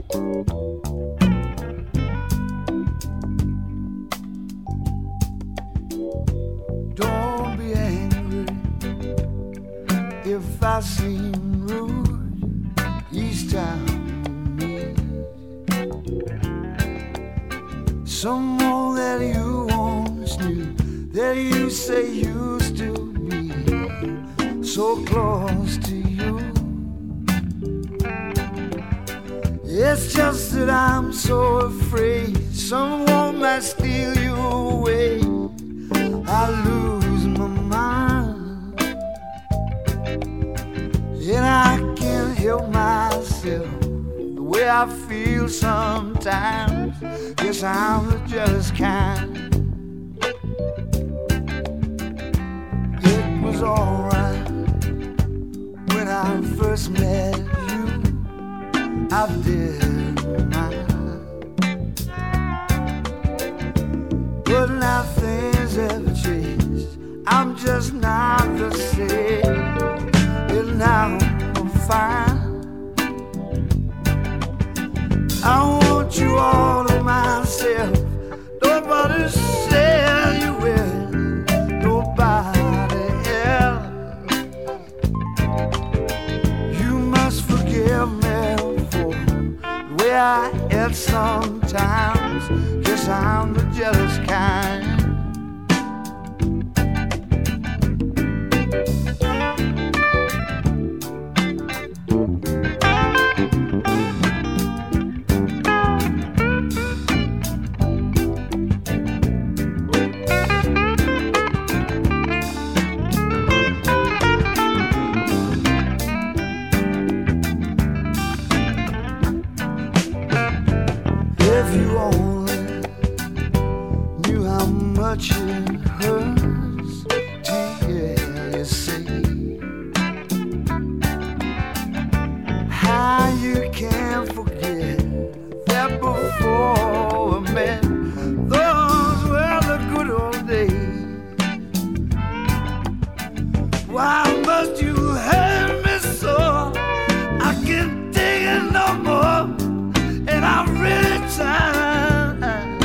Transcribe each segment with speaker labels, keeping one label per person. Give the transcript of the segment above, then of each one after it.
Speaker 1: Don't be angry if I seem rude each time we meet. Someone that you once knew, that you say used to be so close to you. It's just that I'm so afraid someone might steal you away. I lose my mind, and I can't help myself the way I feel sometimes. Guess I'm the jealous kind. It was alright when I first met you. I didn't mind, but now things have changed. I'm just not the same, and now I'm fine. I want you all to myself. Nobody said you will, nobody else. You must forgive me for the way I act sometimes. Guess I'm the jealous kind. If you only knew how much it hurts to hear you say how you can't forget that before we met, those were the good old days. Why must you hurt me so? I can't take it no more, and I really tried.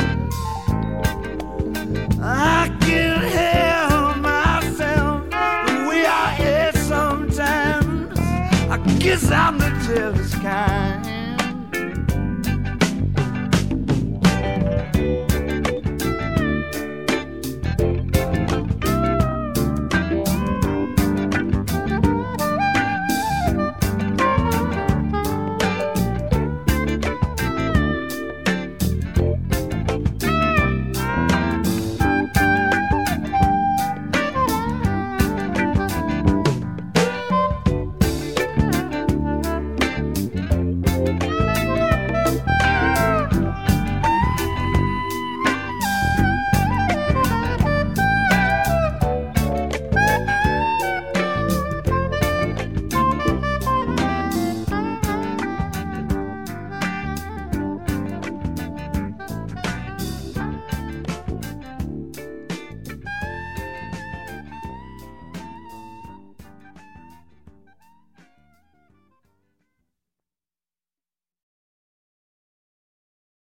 Speaker 1: I can't help myself the way I act sometimes. I guess I'm the jealous kind.